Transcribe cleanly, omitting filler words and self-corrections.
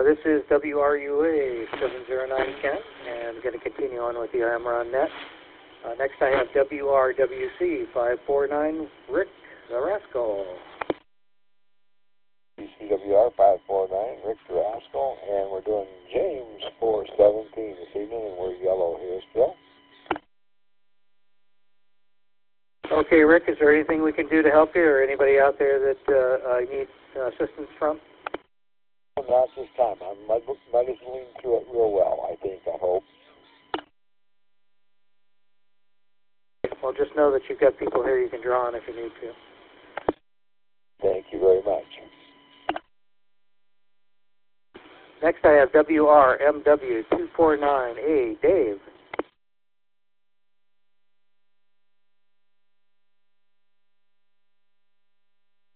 This is WRUA 70910, and I'm going to continue on with the Amaron net. Next I have WRWC 549, Rick Rascal. CWR 549, Rick Rascal, and we're doing James 417 this evening, and we're yellow here still. Okay, Rick, is there anything we can do to help you, or anybody out there that needs assistance from? Not this time. I'm muddling through it real well, I think, I hope. Well, just know that you've got people here you can draw on if you need to. Thank you very much. Next I have WRMW 249A, Dave.